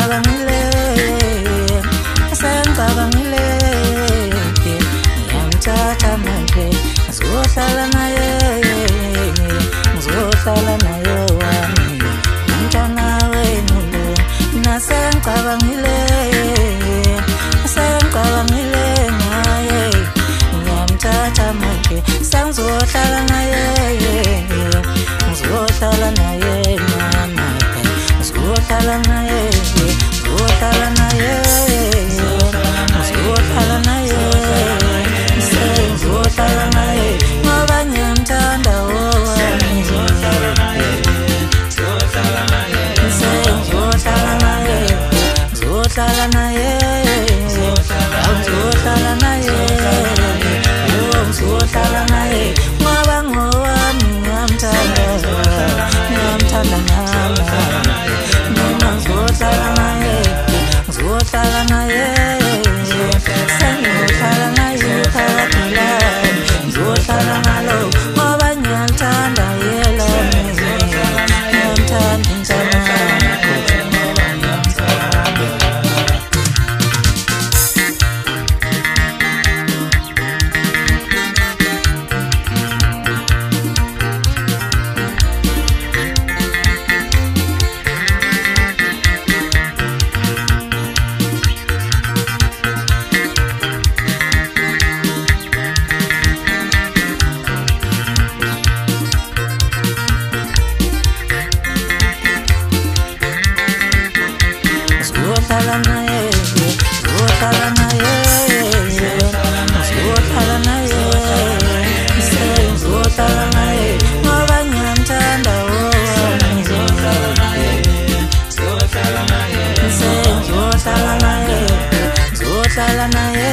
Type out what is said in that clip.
sengicabangile ngiyamthatha manje ngizohlala naye ngizohlala naye wami umntwana wenu lo nasengicabangile ngaye ngiyamthatha manje sengizohlala naye ngizohlala naye mama ngizohlala naye ngizohlala naye ngizohlala naye ngizohlala naye ngoba ngiyamthanda wami ngizohlala naye ngizohlala naye ngizohlala naye ngizohlala naye ngizohlala naye ngizohlala naye ngoba ngowami ngiyamthanda ngiyamthanda nami ngizohlala naye ngizohlala naye sengizohlala naye phakathi lami ngizohlala nalo ngoba ngiyamthanda yena ngiyamthanda umntwana ngizohlala naye ngizohlala naye ngizohlala naye ngizohlala naye ngoba ngiyamthanda wami ngizohlala naye ngizohlala naye ngizohlala naye ngizohlala naye